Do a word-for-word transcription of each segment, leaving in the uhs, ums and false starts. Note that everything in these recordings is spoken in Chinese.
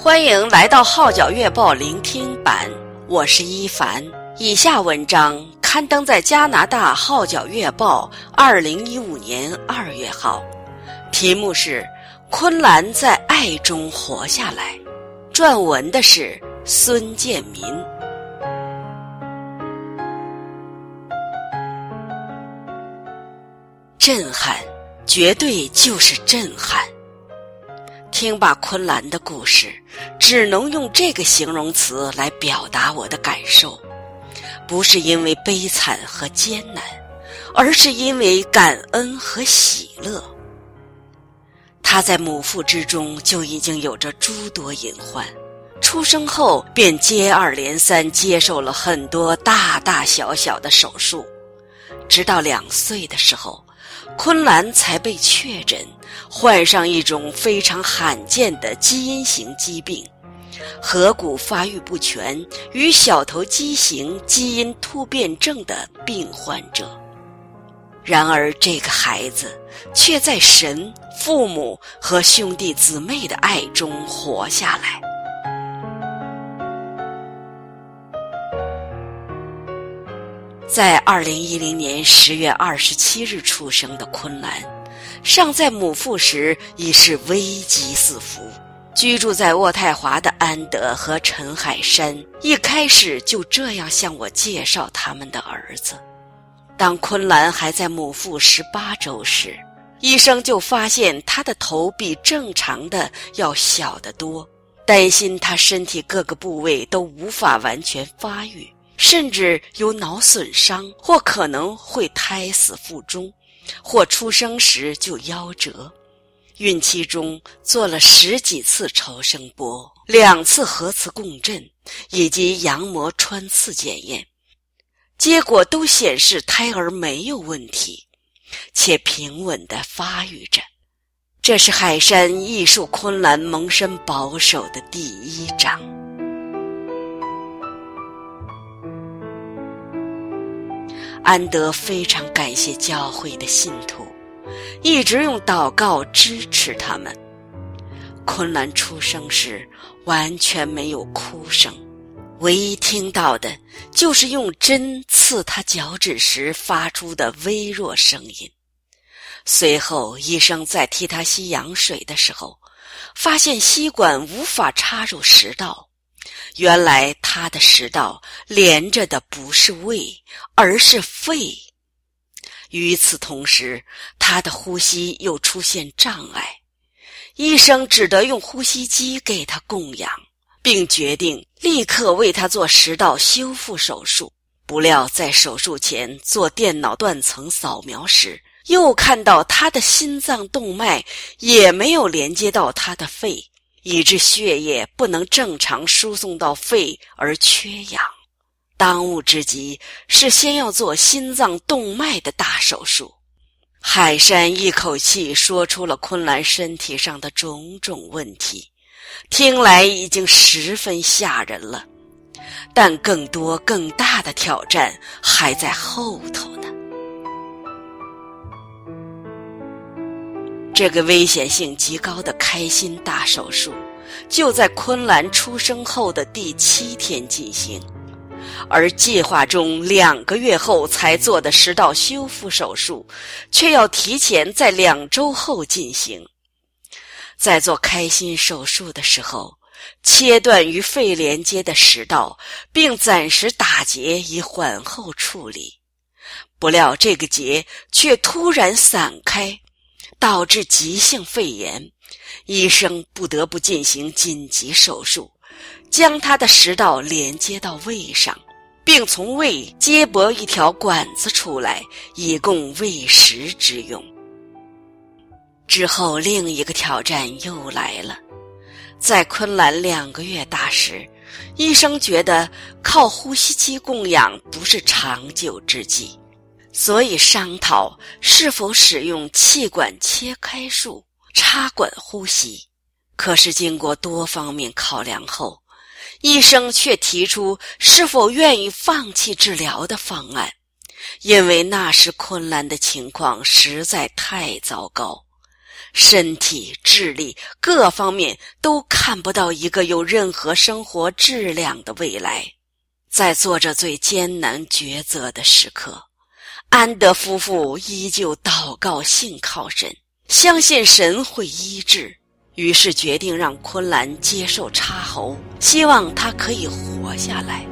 欢迎来到号角月报聆听版，我是一凡。以下文章刊登在加拿大号角月报二零一五年二月号，题目是昆兰在爱中活下来，撰文的是孙建民。震撼，绝对就是震撼。听罢昆兰的故事，只能用这个形容词来表达我的感受，不是因为悲惨和艰难，而是因为感恩和喜乐。他在母腹之中就已经有着诸多隐患，出生后便接二连三接受了很多大大小小的手术，直到两岁的时候，昆兰才被确诊患上一种非常罕见的基因型疾病——颌骨发育不全与小头畸形基因突变症的病患者。然而这个孩子却在神、父母和兄弟姊妹的爱中活下来。在二零一零年十月二十七日出生的昆兰，尚在母腹时已是危机四伏。居住在渥太华的安德和陈海山一开始就这样向我介绍他们的儿子。当昆兰还在母腹十八周时，医生就发现他的头比正常的要小得多，担心他身体各个部位都无法完全发育，甚至有脑损伤，或可能会胎死腹中，或出生时就夭折。孕期中做了十几次超声波，两次核磁共振以及羊膜穿刺检验，结果都显示胎儿没有问题，且平稳地发育着。这是海山艺术昆兰蒙身保守的第一章。安德非常感谢教会的信徒，一直用祷告支持他们。昆兰出生时完全没有哭声，唯一听到的就是用针刺他脚趾时发出的微弱声音。随后医生在替他吸羊水的时候，发现吸管无法插入食道，原来他的食道连着的不是胃，而是肺。与此同时，他的呼吸又出现障碍，医生只得用呼吸机给他供氧，并决定立刻为他做食道修复手术。不料在手术前做电脑断层扫描时，又看到他的心脏动脉也没有连接到他的肺，以致血液不能正常输送到肺而缺氧。当务之急是先要做心脏动脉的大手术。海山一口气说出了昆兰身体上的种种问题，听来已经十分吓人了，但更多更大的挑战还在后头呢。这个危险性极高的开心大手术就在昆兰出生后的第七天进行，而计划中两个月后才做的食道修复手术却要提前在两周后进行。在做开心手术的时候，切断与肺连接的食道，并暂时打结以缓后处理。不料这个结却突然散开，导致急性肺炎，医生不得不进行紧急手术，将他的食道连接到胃上，并从胃接驳一条管子出来，以供喂食之用。之后另一个挑战又来了。在昆兰两个月大时，医生觉得靠呼吸机供氧不是长久之计，所以商讨是否使用气管切开术插管呼吸。可是经过多方面考量后，医生却提出是否愿意放弃治疗的方案，因为那时昆兰的情况实在太糟糕， 身体、智力各方面都看不到一个有任何生活质量的未来。在做着最艰难抉择的时刻，安德夫妇依旧祷告信靠神，相信神会医治，于是决定让昆兰接受插喉，希望他可以活下来。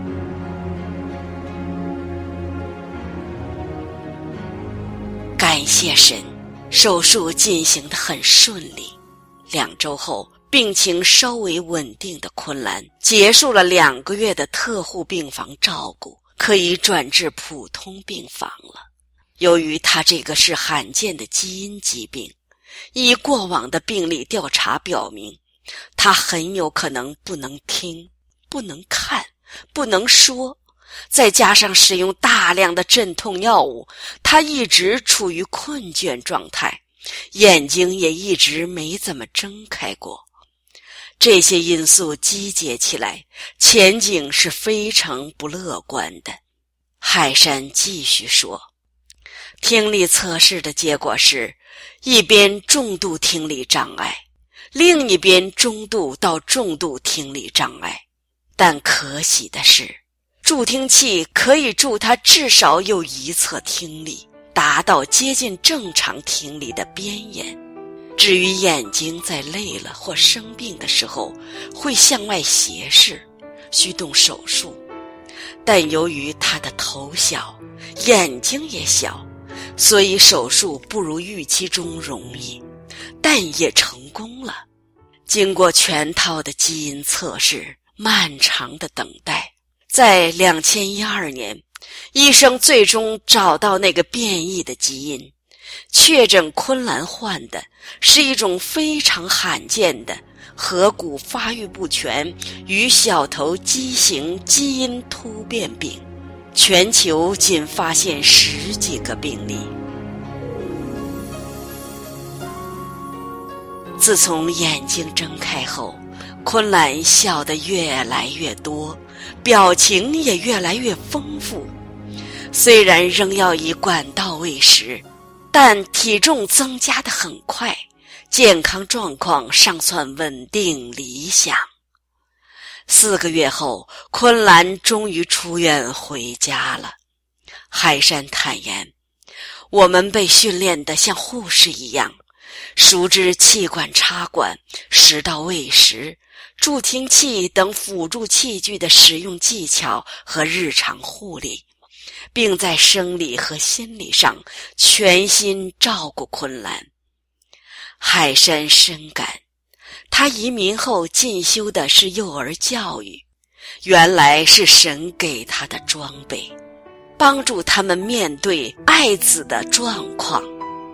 感谢神，手术进行得很顺利。两周后，病情稍微稳定的昆兰结束了两个月的特护病房照顾，可以转至普通病房了。由于他这个是罕见的基因疾病，依过往的病例调查表明，他很有可能不能听、不能看、不能说，再加上使用大量的镇痛药物，他一直处于困倦状态，眼睛也一直没怎么睁开过。这些因素集结起来，前景是非常不乐观的。海山继续说，听力测试的结果是，一边重度听力障碍，另一边中度到重度听力障碍。但可喜的是，助听器可以助他至少有一侧听力，达到接近正常听力的边沿。至于眼睛在累了或生病的时候会向外斜视，需动手术，但由于他的头小，眼睛也小，所以手术不如预期中容易，但也成功了。经过全套的基因测试，漫长的等待，在二零一二年，医生最终找到那个变异的基因，确诊昆兰患的是一种非常罕见的颌骨发育不全与小头畸形基因突变病，全球仅发现十几个病例。自从眼睛睁开后，昆兰笑得越来越多，表情也越来越丰富。虽然仍要以管道喂食，但体重增加得很快，健康状况尚算稳定理想。四个月后，昆兰终于出院回家了。海山坦言，我们被训练得像护士一样，熟知气管插管、食道喂食、助听器等辅助器具的使用技巧和日常护理，并在生理和心理上全心照顾昆兰。海山深感，他移民后进修的是幼儿教育，原来是神给他的装备，帮助他们面对爱子的状况。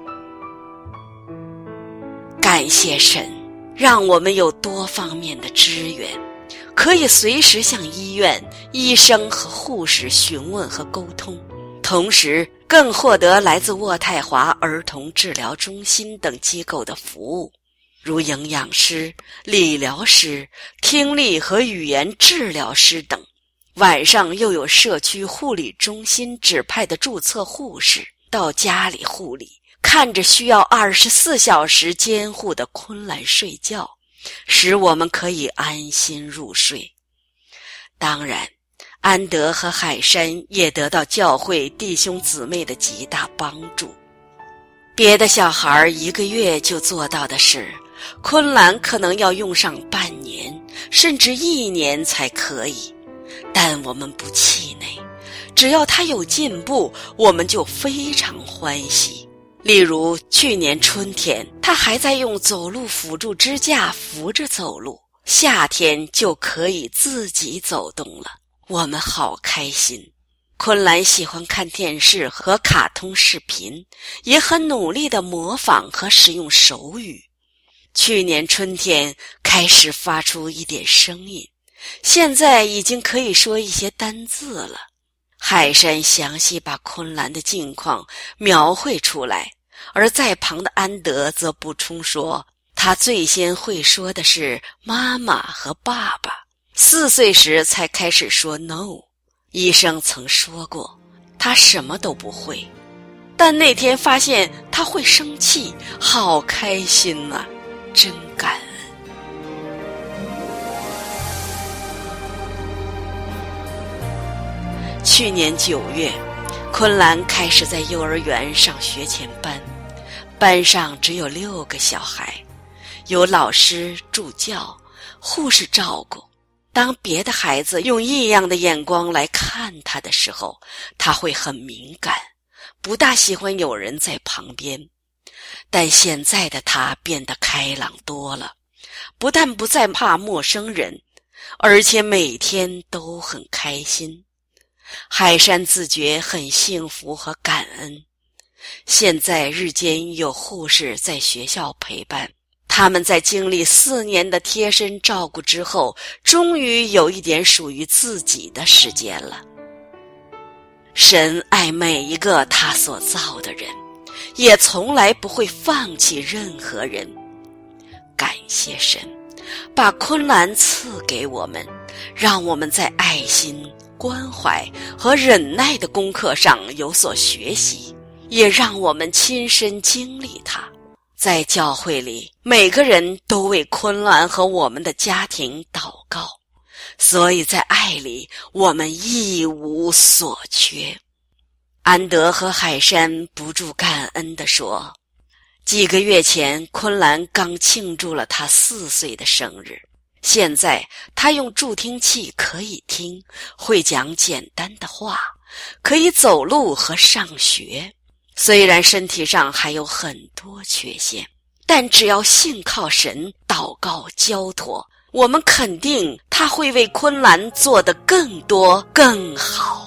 感谢神，让我们有多方面的支援，可以随时向医院、医生和护士询问和沟通，同时更获得来自渥太华儿童治疗中心等机构的服务，如营养师、理疗师、听力和语言治疗师等。晚上又有社区护理中心指派的注册护士到家里护理，看着需要二十四小时监护的昆兰睡觉，使我们可以安心入睡。当然，安德和海山也得到教会弟兄姊妹的极大帮助。别的小孩一个月就做到的事，昆兰可能要用上半年甚至一年才可以。但我们不气馁，只要他有进步，我们就非常欢喜。例如去年春天，他还在用走路辅助支架扶着走路，夏天就可以自己走动了，我们好开心。昆兰喜欢看电视和卡通视频，也很努力地模仿和使用手语。去年春天开始发出一点声音，现在已经可以说一些单字了。海山详细把昆兰的境况描绘出来，而在旁的安德则补充说，他最先会说的是妈妈和爸爸，四岁时才开始说 no。 医生曾说过他什么都不会，但那天发现他他会生气，好开心啊，真感恩。去年九月，昆兰开始在幼儿园上学前班，班上只有六个小孩，有老师、助教、护士照顾。当别的孩子用异样的眼光来看他的时候，他会很敏感，不大喜欢有人在旁边。但现在的他变得开朗多了，不但不再怕陌生人，而且每天都很开心。海山自觉很幸福和感恩。现在日间有护士在学校陪伴，他们在经历四年的贴身照顾之后，终于有一点属于自己的时间了。神爱每一个他所造的人，也从来不会放弃任何人。感谢神，把昆兰赐给我们，让我们在爱心、关怀和忍耐的功课上有所学习，也让我们亲身经历它。在教会里，每个人都为昆兰和我们的家庭祷告，所以在爱里我们一无所缺。安德和海山不住感恩地说，几个月前昆兰刚庆祝了他四岁的生日，现在他用助听器可以听，会讲简单的话，可以走路和上学。虽然身体上还有很多缺陷，但只要信靠神，祷告交托，我们肯定他会为昆兰做得更多更好。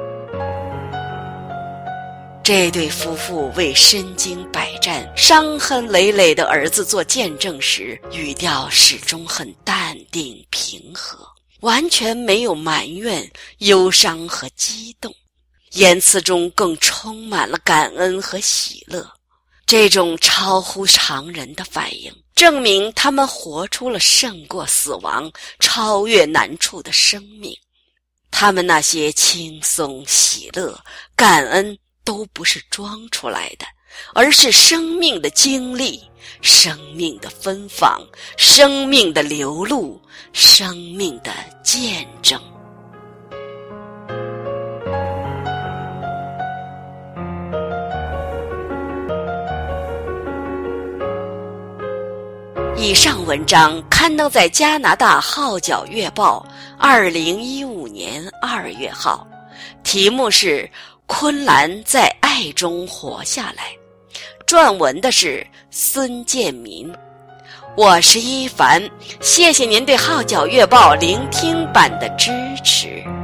这对夫妇为身经百战、伤痕累累的儿子做见证时，语调始终很淡定平和，完全没有埋怨、忧伤和激动，言辞中更充满了感恩和喜乐。这种超乎常人的反应，证明他们活出了胜过死亡、超越难处的生命。他们那些轻松、喜乐、感恩都不是装出来的，而是生命的经历，生命的芬芳，生命的流露，生命的见证。以上文章刊登在加拿大号角月报二零一五年二月号，题目是昆兰在爱中活下来，撰文的是孙建民。我是一凡，谢谢您对号角月报聆听版的支持。